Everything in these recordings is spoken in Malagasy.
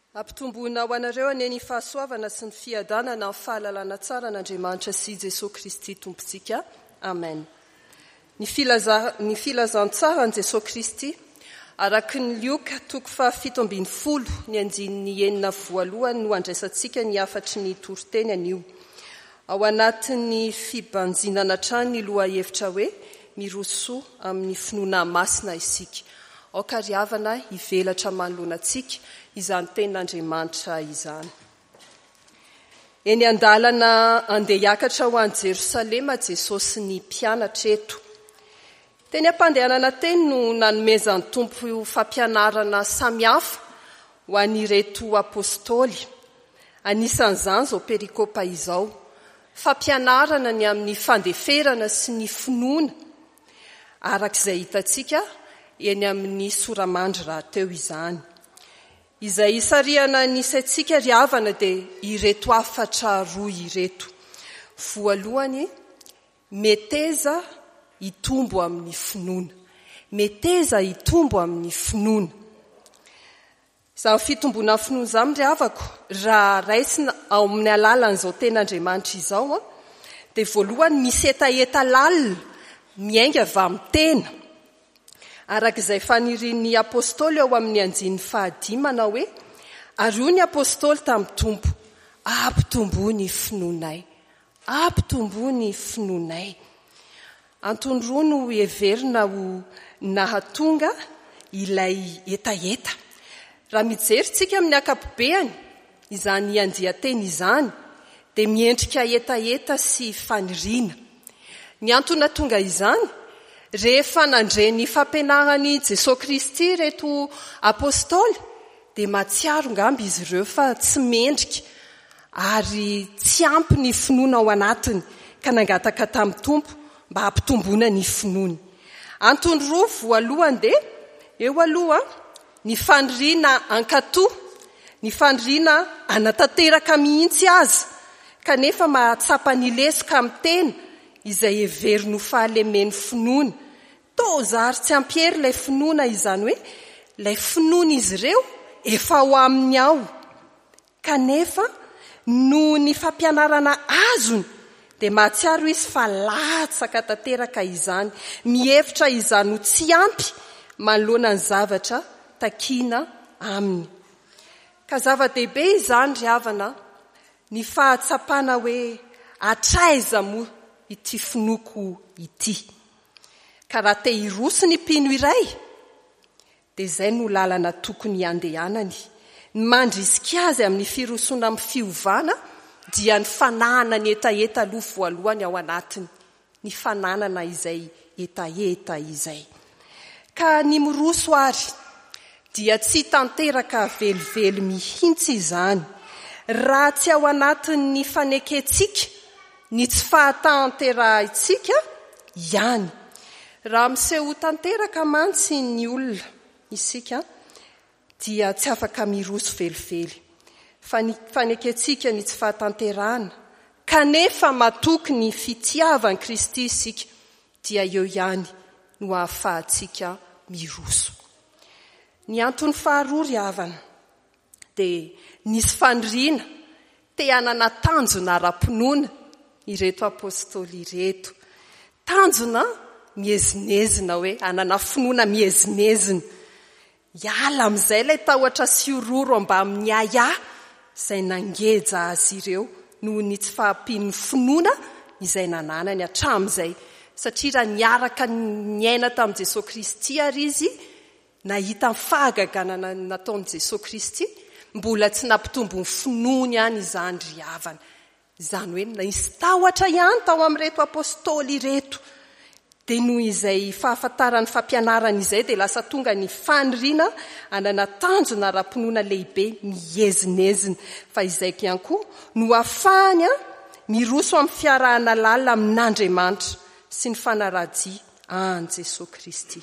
Ampitomboina ho anareo anie fahasoavana sy ny fiadanana amin'ny fahalalana tsara n'Andriamanitra sy Jesosy Kristy tompontsika. Amen. Ny filazantsara an' Jesosy Kristy araky ny Lioka 7:10 ny andininy 9 no andraisantsika ny afatry ny toroteny anio. Ao anatin'ny fibanjinana trano ny loha hevitra hoe miroso amin'ny finoana masina isika. Aoka riavana hivelatra manoloana antsika izany tenin'Andriamanitra izany. Eny andalana andeha hiakatra ho an'i Jerosalema Jesosy ny mpianatra eto. Teny ampandehanana teny no nanomezan'ny tompo fampianarana samihafa ho an'ireto apôstôly. Anisan'izany izao perikopa izao, fampianarana ny amin'ny fandeferana sy ny finoana, arak'izay hitantsika eny amin'ny soramandry rahateo izany. Izay isariana nisaintsika riavana dia ireto afatra roa ireto. Voalohany, meteza hitombo amin'ny finoana. Meteza hitombo amin'ny finoana. Izany fitombona finoana izany riavako, raha raisina ao amin'ny alalan'izao ten'Andriamanitra izao, dia voalohany misy etaeta lalina miainga avy amin'ny tena. Arak'izay fanirin'ny apôstôly ao amin'ny andininy 10 hoe, ary hoy ny apôstôly tamin'ny tompo, ampitombo ny finoanay, ampitombo ny finoanay. Antony roa no heverina ho nahatonga ilay etaeta. Raha mijery tsika amin'ny akapobeany, izany andian-teny izany, dia miendrika etaeta sy faniriana. Ny antony tonga izany, rehefa nandreny fampianarany Jesosy Kristy reto apôstôly, dia matsiaro ngamby izy ireo fa tsy mendrika ary tsy ampy ny finoana ao anatiny ka nangataka tamin'ny tompo mba hampitomboana ny finoany. Antony roa voalohany dia eo aloha ny faniriana ankatoa, ny faniriana anatanteraka mihitsy azy kanefa mahatsapa ny lesoka amin'ny tena izay heveriny ho fahalemeny finoana. Tozary tsy ampiery ilay finoana izany hoe ilay finoana izy ireo efa ho aminy ao. Kanefa no ny fampianarana azony dia mahatsiaro izy fa latsaka tanteraka izany. Mihevitra izany ho tsy ampy manoloana ny zavatra takiana aminy. Ka zava-dehibe izany riavana ny fahatsapana hoe atraiza moa ity finoko ity. Ka raha te hiroso ny mpino iray, dia izay no lalana tokony handehanany. Ny mandrisika azy amin'ny firosona amin'ny fiovana dia ny fananana ny etaeta aloha voalohany ao anatiny. Ny fananana izay etaeta izay. Ka ny miroso ary dia tsy tanteraka velively mihitsy izany. Raha tsy ao anatin'ny faneketsika, ny tsy fahatanterahitsika ihany. Raha miseho tanteraka mantsy ny olona isika, dia tsy afaka miroso velively. Faneketsika ny tsy fahatanterahana, kanefa matoky ny fitiavan'i Kristy isika, dia eo ihany no ahafahantsika miroso. Ny antony faharoa riavana, dia nisy faniriana te hanana tanjona ara-pinoana ireto apôstôly ireto. Tanjona miezinezina hoe hanana finoana miezinezina. Hiala amin'izay ilay tahotra sy ororo mba amin'ny aya izay nangeja azy ireo noho ny tsy fahampian'ny finoana izay nananany hatramin'izay. Satria raha niaraka ny aina tamin'i Jesosy Kristy ary izy nahita ny fahagaganana nataon'i Jesosy Kristy, mbola tsy nampitombo ny finoany ihany izany riavana. Izany hoe nisy tahotra ihany tao amin'ireto apôstôly ireto. Dia noho izay fahafantaran'ny fampianarana izay dia lasa tonga ny faniriana hanana tanjona ara-pinoana lehibe miezinezina. Fa izayko ihany koa no ahafahany miroso amin'ny fiarahana lalina amin'Andriamanitra sy ny fanaradia an' Jesosy Kristy.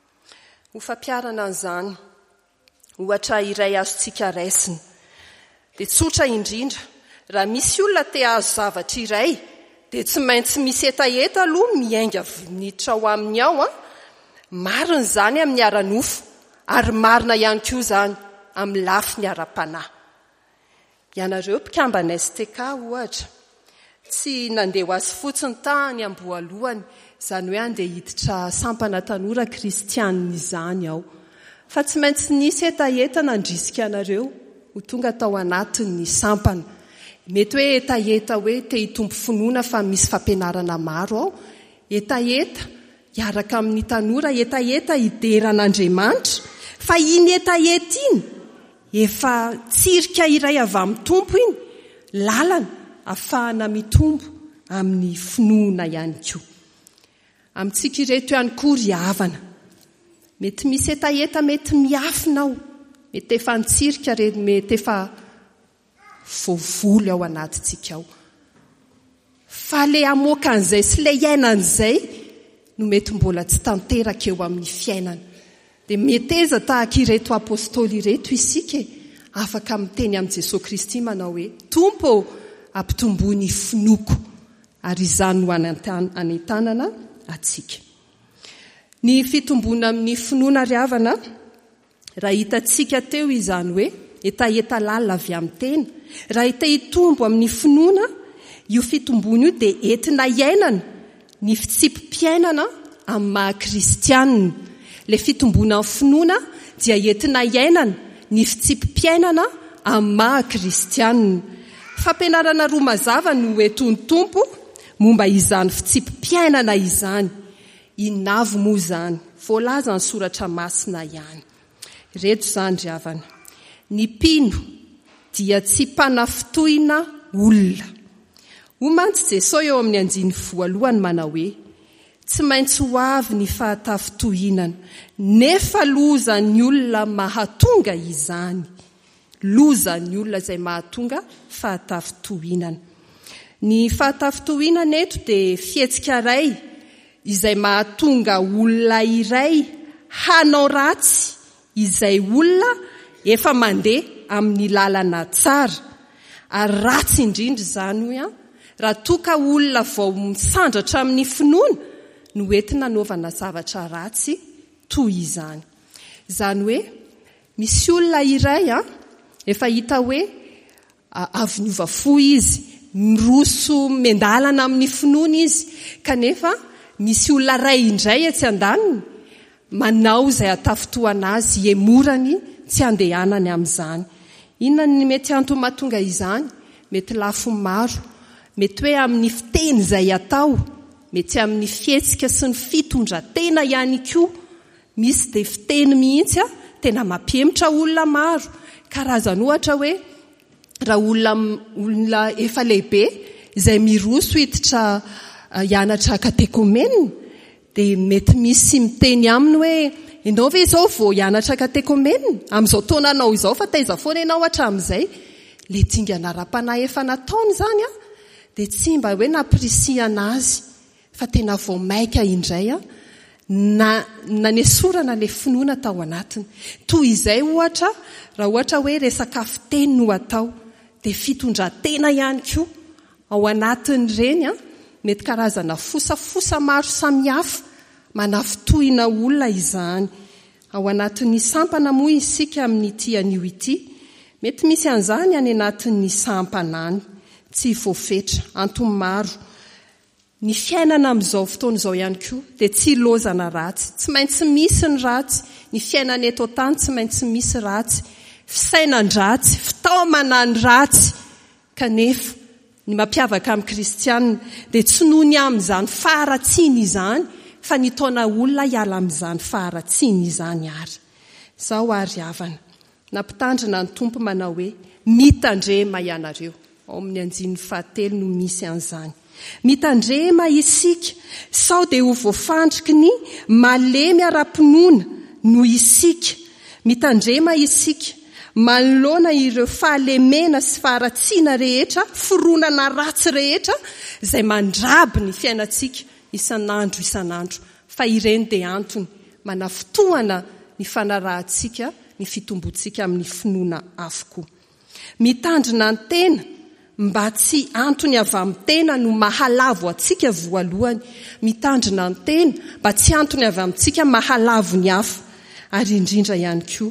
Ho fampiarana an'izany, ohatra iray azontsika raisina, dia tsotra indrindra. Raha misy olona te azo zavatra iray, dia tsy maintsy misy etaeta aloha miainga vinitra ao aminy ao. Marina izany amin'ny ara-nofo, ary marina ihany koa izany amin'ny lafiny ara-panahy. Ianareo mpikamban'ny STK ohatra, tsy nandeha ho azy fotsiny tany amboalohany, izany hoe andeha hiditra sampana tanora kristianina izany aho. Fa tsy maintsy nisy etaeta nandrisika anareo ho tonga tao anatin'ny sampana. Mety hoe etaeta hoe te hitombo finoana fa misy fampianarana maro ao. Etaeta hiaraka amin'ny tanora, etaeta hideran'Andriamanitra. Fa iny etaeta iny efa tsirika iray avy amin'ny tompo iny, lalana ahafahana mitombo amin'ny finoana ihany koa. Amintsika ireto ihany koa ry havana. Mety misy etaeta mety miafina ao, mety efa nitsirika mety efa voavoly ao anatintsika ao. Fa le amoaka an'izay sy le iainan'izay no mety mbola tsy tanteraka eo amin'ny fiainana. Dia meteza tahaka ireto apôstôly ireto isika, afaka miteny amin'i Jesosy Kristy manao hoe Tompo, ampitomboany finoko, ary izany no anentanana atsika. Ny fitombona amin'ny finoana ry havana, raha hitantsika teo izany hoe etaeta lalina avy amin'ny tena. Raha hita hitombo amin'ny finoana, io fitombona io dia entina iainana ny fitsipim-piainana amin'ny maha-kristianina. Le fitombona amin'ny finoana dia entina iainana ny fitsipim-piainana amin'ny maha-kristianina. Fampianarana roa mazava no entony tompo momba izany fitsipim-piainana izany. Inavo moa izany, voalaza ny soratra masina ihany. Reto izany ry havana. Ny mpino dia tsy mpanafitohina olona. Omantsy Jesosy eo amin'ny andiny voalohany manao hoe tsy maintsy ho avy ny fahatafitohinana, nefa loza ny olona mahatonga izany. Loza ny olona izay mahatonga fahatafitohinana. Ny fahatafitohinana eto dia fihetsika iray izay mahatonga olona iray hanao ratsy izay olona efa mandeha amin'ny lalana tsara. Ary ratsy indrindra izany hoe raha toka olona vao misandratra amin'ny finoana no entina anaovana zavatra ratsy toy izany. Izany hoe misy olona iray efa hita hoe avy niova fo izy, miroso mendalana amin'ny finoana izy, kanefa misy olona ray indray etsy andaniny manao izay atafitohana azy emorany tsy andehanany amin'izany. Inona ny mety antony mahatonga izany? Mety lafo maro, mety hoe amin'ny fiteny izay atao, mety amin'ny fihetsika sy ny fitondratena ihany koa. Misy dia fiteny mihitsy tena mampiemitra olona maro. Karazany ohatra hoe raha olona efa lehibe izay miroso hiditra hianatra katekomenina, dia mety misy miteny aminy hoe ianao ve izao vao hianatra katekomenina, amin'izao taonanao izao fa taiza foana ianao hatramin'izay. Le dingana ara-panahy efa nataony izany dia tsy mba hoe nampirisihana azy, fa tena vao maika indray nanesorana le finoana tao anatiny. Toy izay ohatra, raha ohatra hoe resaka fiteny no atao, dia fitondratena ihany koa ao anatin'ireny mety karazana fosafosa maro samihafa manafitohina olona izany. Ao anatin'ny sampana moa isika amin'ny ity anio ity, mety misy an'izany any anatin'ny sampana any, tsy voafetra, antony maro. Ny fiainana amin'izao fotoana izao ihany koa dia tsy lozana ratsy, tsy maintsy misy ny ratsy. Ny fiainana eto tany tsy maintsy misy ratsy, fisainandratsy, fitaomana ny ratsy. Kanefa ny mampiavaka amin'ny kristianina dia tsy noho ny amin'izany faharatsiana izany, fa ny taona olona hiala amin'izany faharatsiana izany ary. Izao ary havana, nampitandrina ny tompo manao hoe mitandrema ianareo. Ao amin'ny andiny 7 no misy an'izany. Mitandrema isika sao dia ho voafandriky ny malemy ara-pinoana no isika. Mitandrema isika manoloana ireo fahalemena sy faharatsiana rehetra, foronana ratsy rehetra izay mandraby ny fiainantsika isan'andro. Fa ireny dia antony manafitohana ny fanarahantsika, ny fitombontsika amin'ny finoana avokoa. Mitandrina ny tena mba tsy antony avy amin'ny tena no mahalavo atsika voalohany. Mitandrina ny tena mba tsy antony avy amintsika mahalavo ny hafa. Ary indrindra ihany koa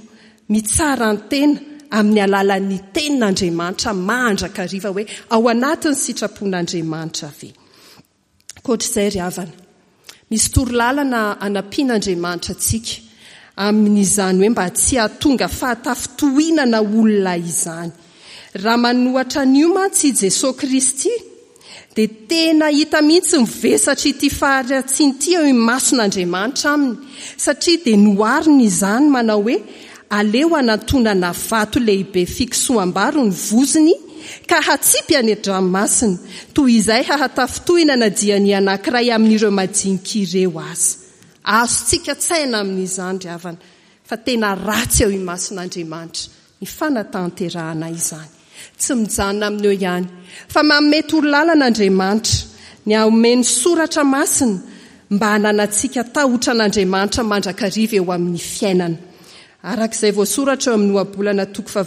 mitsara ny tena amin'ny alalan'ny tenin'Andriamanitra mandrakariva hoe ao anatin'ny sitrapon'Andriamanitra ve. Koatr'izay ry havana, misy torolalana anampian'Andriamanitra antsika amin'izany hoe mba tsy hahatonga fahatafotohinana olona izany. Raha manohatra an'io mantsy i Jesosy Kristy dia tena hita mihitsy mivesatra ity faharatsiany ity eo imason'Andriamanitra aminy, satria dia nohariny izany manao hoe aleo anantonana vato lehibe fiksoam-baro ny voziny ka hatsipy any an-dranomasina, toy izay hahatafotohinana diany anankiray amin'ireo majinika ireo azy. Azontsika tsaina amin'izany ry havana, fa tena ratsy eo imason'Andriamanitra ny fanatanterahana izany. Tsy mijanona amin'eo ihany, fa manome torolalàn'Andriamanitra ny omeny soratra masina mba hananantsika tahotra an'Andriamanitra mandrakariva eo amin'ny fiainana. Arak'izay voasoratra eo amin'ny ohabolana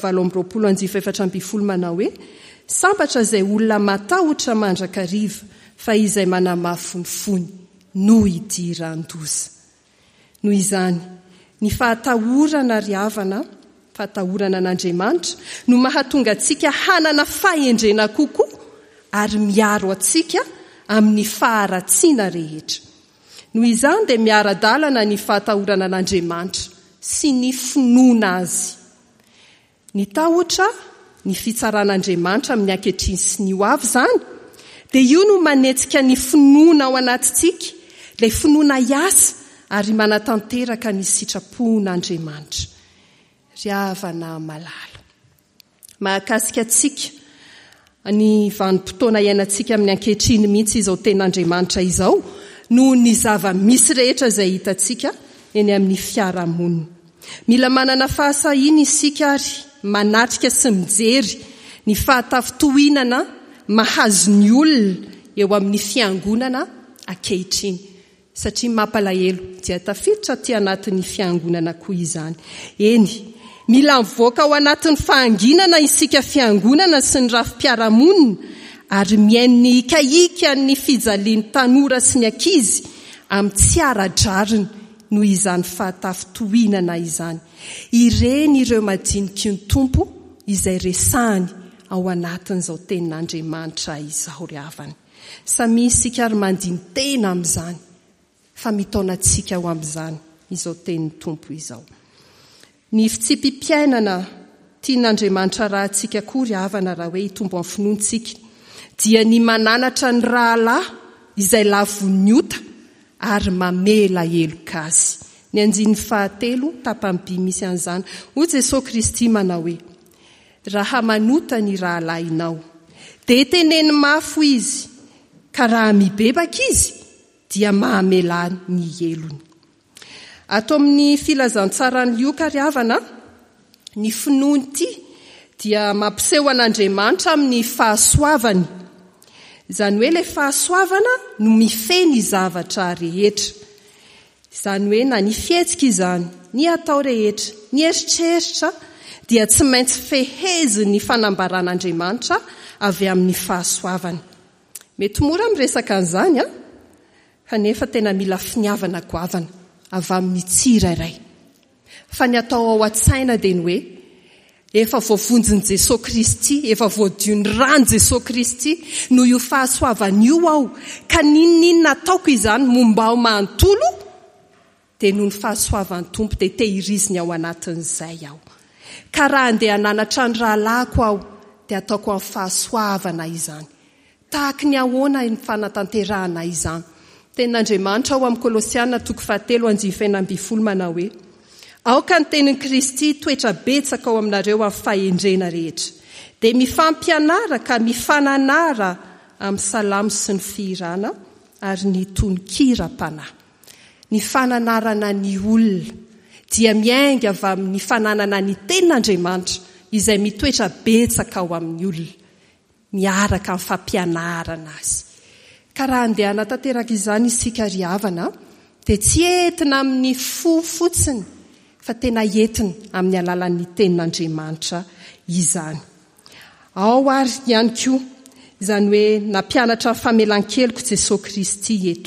7:20 manao hoe sambatra izay olona matahotra mandrakariva fa izay manamafy ny fony no idiran-doza. Noho izany, ny fahatahorana ry havana, fahatahorana an'Andriamanitra no mahatonga antsika hanana fahendrena kokoa ary miaro antsika amin'ny faharatsiana rehetra. Noho izany dia miara-dalana ny fahatahorana an'Andriamanitra sy ny finoana azy. Ny tahotra, ny fitsaran'Andriamanitra amin'ny ankehitriny sy ny ho avy izany, dia io no manetsika ny finoana ao anatintsika, ilay finoana iasa ary manatanteraka ny sitrapon'Andriamanitra. Ry havana malala, mahakasika antsika ny vanim-potoana iainantsika amin'ny ankehitriny mihitsy izao ten'Andriamanitra izao no ny zava-misy rehetra izay hitantsika eny amin'ny fiarahamonina. Mila manana fahasahina isika ary manatrika sy mijery ny fahatafotohinana mahazo ny olona eo amin'ny fiangonana ankehitriny, satria mampalahelo dia tafiditra ty anatin'ny fiangonana koa izany. Eny, mila mivoaka ao anatin'ny fahanginana isika fiangonana sy ny rafi-piarahamonina ary miaino ny ikaika ny fijalian'ny tanora sy ny ankizy amin'ny tsy ara-drariny noho izany fahatafotohinana izany. Ireny ireo madiniky ny tompo izay resahany ao anatin'izao tenin'Andriamanitra izao ry havana. Samy isika ary mandiny tena amin'izany, fa mitaona antsika ao amin'izany izao tenin'ny tompo izao. Ny fitsipim-piainana tian'Andriamanitra raha antsika koa ry havana raha hoe hitombo amin'ny finoantsika dia ny mananatra ny rahalahy izay lavo ny ota ary mamela heloka azy. Ny andinin'ny 7 tapam-by misy an'izany, hoy Jesosy Kristy manao hoe raha manota ny rahalahinao dia teneny mafy izy, ka raha mibebaka izy dia mahamela ny helony. Ato amin'ny filazantsarany lioka ry havana, ny finoany ity dia mampiseho an'Andriamanitra amin'ny fahasoavany. Izany hoe ilay fahasoavana no mifeny zavatra rehetra. Izany hoe na ny fihetsika izany, ny atao rehetra, ny eritreritra dia tsy maintsy feheziny ny fanambaran'Andriamanitra avy amin'ny fahasoavana. Mety mora miresaka an'izany, kanefa tena mila finiavana goavana avy amin'ny tsirairay. Fa ny atao ao an-tsaina dia ny hoe efa voavonjin'i Jesosy Kristy, efa voadion'ny rano Jesosy Kristy no io fahasoavana io ao, ka ninona ataoko izany momba ao manontolo dia noho ny fahasoavan'ny tompo dia tehiriziny ao anatin'izay aho. Ka raha andeha hananatra ny rahalahiko aho dia ataoko amin'ny fahasoavana izany. Tahaka ny ahoana ny fanatanterahana izany. Tenin'Andriamanitra ao amin'ny Kolosiana 4:7 manao hoe aoka ny tenin'i Kristy toetra betsaka ao aminareo amin'ny fahendrena rehetra, dia mifampianara ka mifananara amin'ny salamo sy ny fihirana ary ny tononkira-panahy. Ny fananarana ny olona dia miainga avy amin'ny fananana ny tenin'Andriamanitra izay mitoetra betsaka ao amin'ny olona, miaraka amin'ny fampianarana azy. Ka raha andeha hanatanteraka izany isika ry havana dia tsy entina amin'ny fo fotsiny, fa tena entina amin'ny alalan'ny tenin'Andriamanitra izany. Ao ary ihany koa izany hoe nampianatra famelan-keloko Jesosy Kristy eto.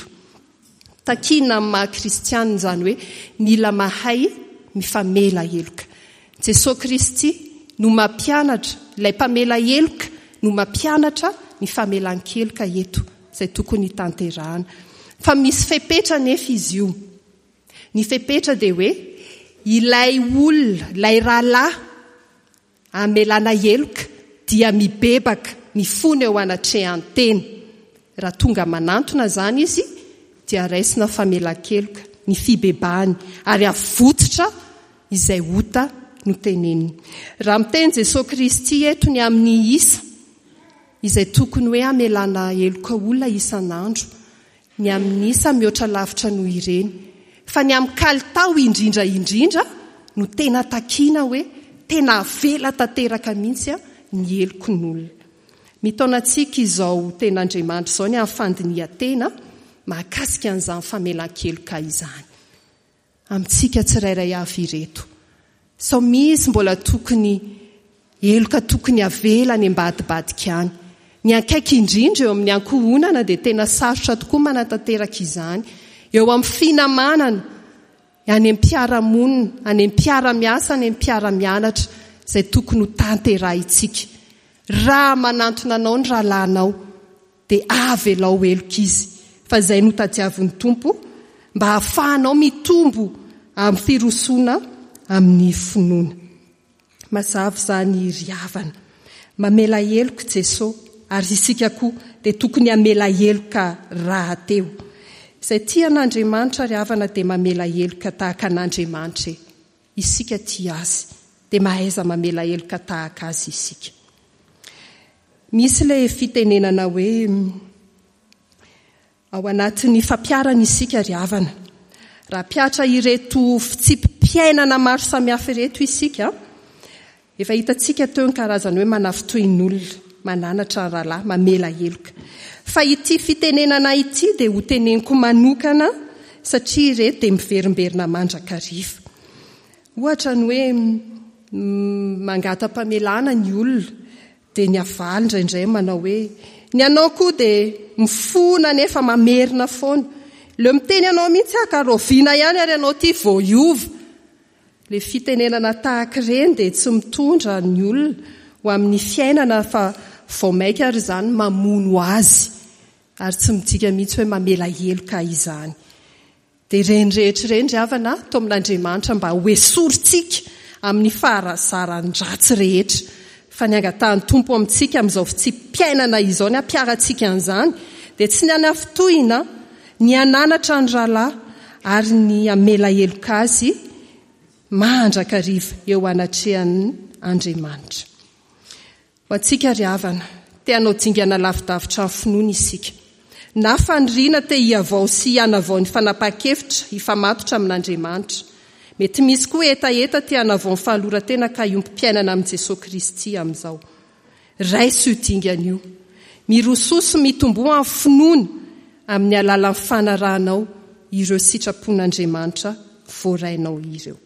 Takina amin'ny maha kristianina izany hoe mila mahay mifamela heloka. Jesosy Kristy no mampianatra, ilay mpamela heloka no mampianatra ny famelan-keloka eto izay tokony tanterahana. Fa misy fepetra nefa izy io. Ny fepetra dia hoe ilay olona, ilay rahalahy amelana heloka dia mibebaka, mifony eo anatrehany teny. Raha tonga manantona zany izy dia raisina famelan-keloka, ny fibebahany ary avototra izay ota no teneniny. Raha miteny Jesosy Kristy eto ny amin'ny isa izay tokony hoe amelana heloka olona isan'andro, ny amin'ny isa mihoatra lavitra noho ireny. Fa ny amin'ny kalitao indrindra no tena takiana hoe tena avela tanteraka mihitsy ny helokon'olona. Mitaonantsika izao ten'Andriamanitra izao ny amin'ny fandinihan-tena mahakasika an'izany famelan-keloka izany. Amintsika tsirairay avy ireto. Sao misy mbola tokony heloka tokony avela ny ambadibadika any. Ny akaiky indrindra eo amin'ny ankohonana dia tena sarotra tokoa manatanteraka izany. Eo amin'ny finamanana, any amin'ny mpiara-monina, any amin'ny mpiara-miasa, any amin'ny mpiara-mianatra, izay tokony ho tanterahitsika. Raha manantona anao ny rahalahinao dia avelao heloka izy. Fa izay no tadiavin'ny Tompo mba hahafahanao mitombo amin'ny firosoana amin'ny finoana. Mazava izany ry havana. Mamela heloka Jesosy ary isika koa dia tokony hamela heloka rahateo. Izay tia an'Andriamanitra ry havana dia mamela heloka tahaka an'Andriamanitra. Isika tia azy dia mahaiza mamela heloka tahaka azy isika. Misy ilay fitenenana hoe ao anatin'ny fampiarana isika ry havana. Raha piatra ireto fitsipim-piainana maro samihafa ireto isika, efa hitantsika teo ny karazany hoe manafitohin'olona, mananatra rahalahy, mamela heloka. Fa ity fitenenana ity dia ho teneniko manokana satria ireto dia miverimberina mandrakariva. Ohatra ny hoe mangata-pamelana ny olona dia ny avaly indraindray manao hoe ny anao koa dia mifona nefa mamerina foana. Leo miteny anao mihitsy akaroviana ihany ary anao ty voiova. Le fitenenana tahaka ireny dia tsy mitondra ny olona ho amin'ny fiainana fa vao maika ary izany mamono azy. Ary tsy midika mihitsy hoe mamela heloka izany. Dia ireny rehetra ireny ry havana tao amin'Andriamanitra mba hoesorintsika amin'ny faharazan-dratsy rehetra. Fa ny angatahany Tompo amintsika amin'izao fitsipim-piainana izao ny ampiarantsika an'izany dia tsy ny anafitohina, ny ananatra ny rahalahy ary ny amela heloka azy mandrakariva eo anatrehan'ny Andriamanitra. Ho antsika ry havana, te-hanao dingana lavidavitra ny finoana isika. Na faniriana te hiavao sy hianavao ny fanapahan-kevitra hifamatotra amin'Andriamanitra. Mety misy koa etaeta te hanavao ny fahalorantena ka iompim-piainana amin'i Jesosy Kristy amin'izao. Raisy io dingana io. Mirososo mitomboa amin'ny finoana amin'ny alalan'ny fanarahanao ireo sitrapon'Andriamanitra voarainao ireo.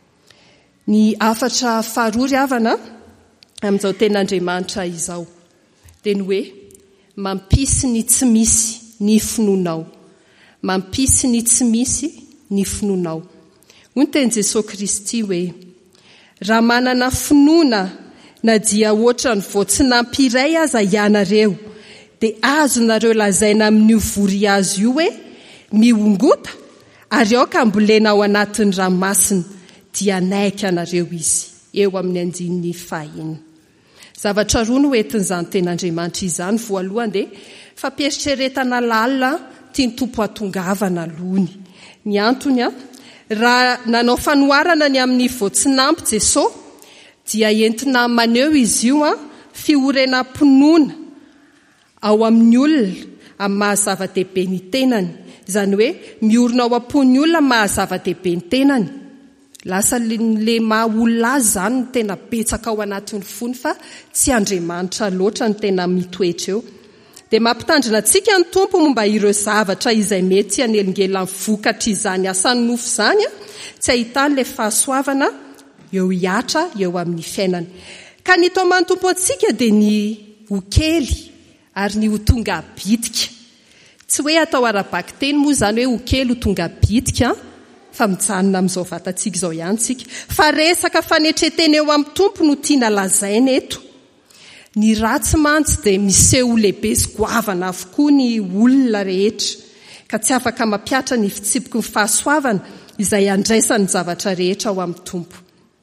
Ny afatra faharoa ry havana amin'izao ten'Andriamanitra izao dia ny hoe mampisy ny tsy misy ny finoanao. Mampisy ny tsy misy ny finoanao. Hoy ny teny Jesosy Kristy hoe raha manana finoana na dia ohatra ny voatsinapy iray aza ianareo dia azonareo lazaina amin'ny vory azy io hoe mihongota ary aoka ambolena ao anatin'ny ranomasina dia naika anareo izy. Eo amin'ny 5:1. Zavatra roa no entin'izany ten'Andriamanitra izany. Voalohany dia fampieritrretana lalina tia ny Tompo hatongavana alony. Ny antony raha nanao fanoharana ny amin'ny voatsinampy Jesosy dia entina maneho izy io fiorenam-pinoana ao amin'ny olona amin'ny mahazava-dehibe ny tenany. Izany hoe miorina ao am-pon'ny olona mahazava-dehibe ny tenany. Lasa le maha olona azy izany no tena betsaka ao anatin'ny fony fa tsy Andriamanitra loatra ny tena mitoetra eo. Dia mampitandrina antsika ny Tompo momba ireo zavatra izay mety hanelingelan'ny vokatra izany asany nofo izany tsy ahitany ilay fahasoavana eo hiatra eo amin'ny fiainana. Ka ny toman'ny Tompo antsika dia ny ho kely ary ny ho tonga bitika. Tsy hoe atao ara-baky teny moa izany hoe ho kely ho tonga bitika fa mijanona amin'izao vatantsika izao ihany tsika. Fa resaka fanetretena eo amin'ny tompo no tiana lazaina eto. Ny ratsy mantsy dia miseho lehibe sy goavana avokoa ny olona rehetra, ka tsy afaka mampiatra ny fitsipiky ny fahasoavana izay andraisany zavatra rehetra ao amin'ny tompo.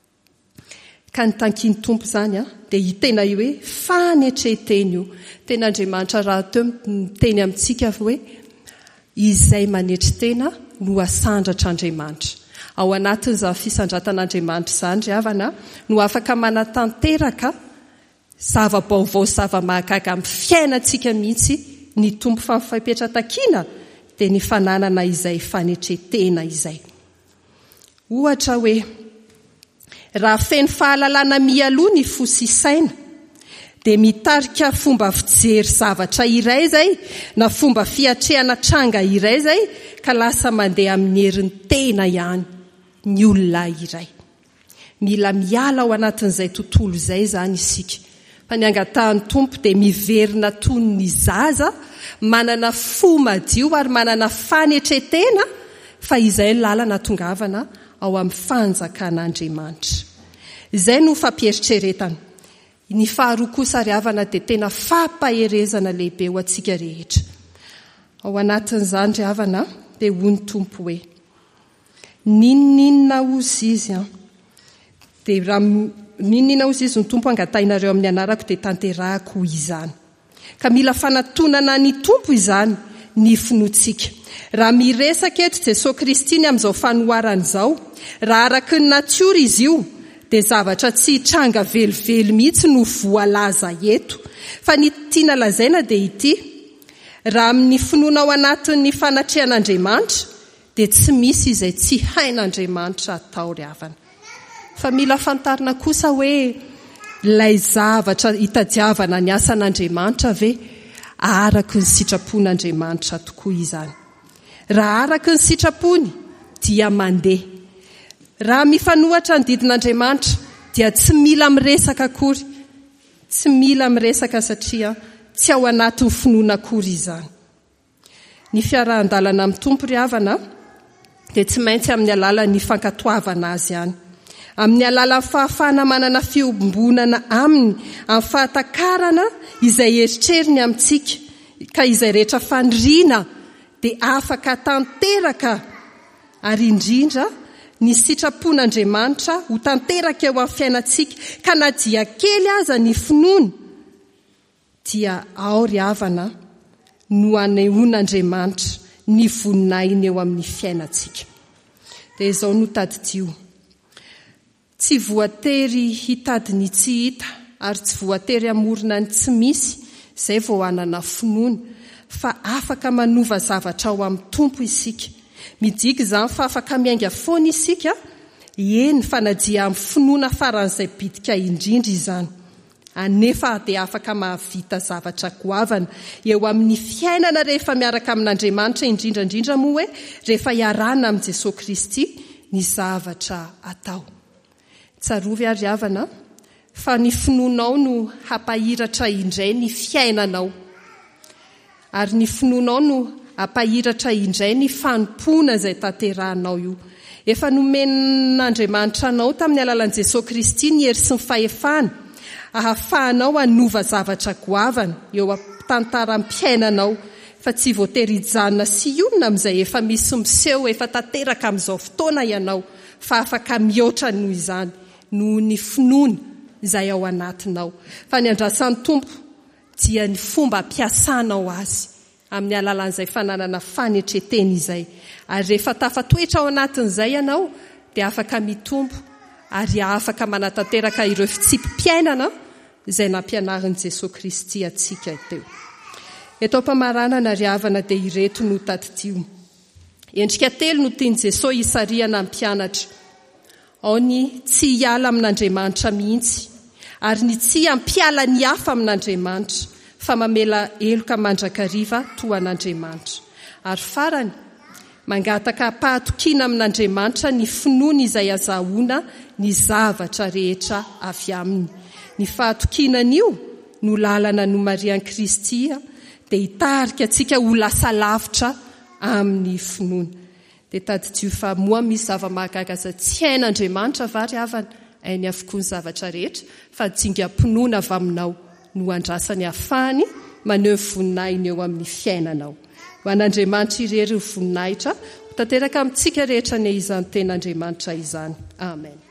Ka ny tankiany tompo zany dia hitena io hoe fanetretena io. Ten'Andriamanitra raha teo miteny amintsika hoe izay manetretena no asandratr'Andriamanitra. Ao anatin'izany fisandratan'Andriamanitra izany ry havana no afaka manatanteraka zava-baovao zava-mahagaga amin'ny fiainantsika mihitsy ny tompo fa mifampipetra-takiana dia ny fananana izay fanetretena izay. Ohatra hoe raha feno fahalalana mialoha ny fo sy saina dia mitarika fomba fijery zavatra iray zay na fomba fiatrehana tranga iray zay ka lasa mandeha amin'ny herin'ny tena ihany ny olona iray. Mila miala ao anatin'izay tontolo izay zany isika. Fa ny angatahan'ny tompo dia miverina toy ny zaza, manana fo madio ary manana fanetretena fa izay lalana tongavana ao amin'ny fanjakan'Andriamanitra. Izay no fampieritrretana. Ny faharoa kosa ry havana dia tena fampaherezana lehibe ho antsika rehetra. Ao anatin'izany ry havana dia hoy ny tompo hoe ninninona ozy izy dia raha ninninona ozy izy ny tompo angatainareo amin'ny anarako dia tanterahako izany. Ka mila fanatonana ny tompo izany ny finoantsika. Raha miresaka eto Jesosy Kristy ny amin'izao fanoharana izao, raha araky ny natiora izy io dia zavatra tsy tranga velively mihitsy no voalaza eto. Fa ny tiana lazaina dia ity: raha amin'ny finoana ao anatin'ny fanatrehan'Andriamanitra dia tsy misy izay tsy hain'Andriamanitra atao ry havana. Fa mila fantarina kosa hoe ilay zavatra hitadiavana ny asan'Andriamanitra ve araky ny sitrapon'Andriamanitra tokoa izany. Raha araky ny sitrapony dia mandeha. Raha mifanohatra ny didin'Andriamanitra dia tsy mila miresaka akory. Tsy mila miresaka satria tsy ao anatin'ny finoana akory izany. Ny fiarahan-dalana amin'ny tompo ry havana dia tsy maintsy amin'ny alalan'ny fankatoavana azy ihany. Amin'ny alalan'ny fahafahana manana fiombonana aminy, amin'ny fahatakarana izay eritreriny amintsika, ka izay rehetra faniriana dia afaka tanteraka, ary indrindra ny sitrapon'Andriamanitra ho tanteraka eo amin'ny fiainantsika, ka na dia kely aza ny finoana dia ao ry havana no anehoan'Andriamanitra ny voninainy eo amin'ny fiainantsika. Dia izao no tadidio. Tsy voatery hitady ny tsy hita ary tsy voatery amorona ny tsy misy izay vao anana finoana, fa afaka manova zavatra ao amin'ny tompo isika. Midiky izany fa afaka miainga foana isika, eny fanadia amin'ny finoana faran'izay bitika indrindra izany. Anefa dia afaka mahavita zavatra goavana eo amin'ny fiainana rehefa miaraka amin'Andriamanitra, indrindrandrindra moa hoe rehefa iarana amin'i Jesosy Kristy ny zavatra atao. Tsarovy ary havana fa ny finoanao no hampahiratra indray ny fiainanao, ary ny finoanao no hampahiratra indray ny fanompoana izay tanterahanao io. Efa nomen'Andriamanitra anao tamin'ny alalan'i Jesosy Kristy ny hery sy ny fahefana, ahafahanao hanova zavatra goavana eo tantaram-piainanao, fa tsy voatery hijanona sy onona amin'izay efa misy miseho efa tanteraka amin'izao fotoana ianao, fa afaka mihoatra noho izany, noho ny finoana izay ao anatinao. Fa ny andrasan'ny tompo dia ny fomba ampiasanao azy amin'ny alalan'izay fananana fanetretena izay. Ary rehefa tafatoetra ao anatin'izay ianao dia afaka mitombo ary afaka manatanteraka ireo fitsipim-piainana izay nampianarin'i Jesosy Kristy atsika teo. Eto am-pamaranana ry havana dia ireto no tadidio. Endrika telo no tian'i Jesosy hisariana ny mpianatra. Ao ny tsy hiala amin'Andriamanitra mihitsy, ary ny tsy hampiala ny hafa amin'Andriamanitra, fa mamela eloka mandrakariva toa an'Andriamanitra. Ary farany, mangataka pahatokiana amin'Andriamanitra ny finoana izay azahoana ny zavatra rehetra avy aminy. Ny fahatokianan'io no lalana no Marian'i Kristy dia hitarika antsika ho lasa lavitra amin'ny finoana. dia tadidio fa moa misy zava-mahagaga tsy hain'Andriamanitra vary havana hainy avokoa ny zavatra rehetra fa dingam-pinoana avy aminao no andrasany hafahany maneho ny voninahiny eo amin'ny fiainanao. Ho an'Andriamanitra irery ny voninahitra ho tanteraka amintsika rehetra ny izany ten'Andriamanitra izany. Amen.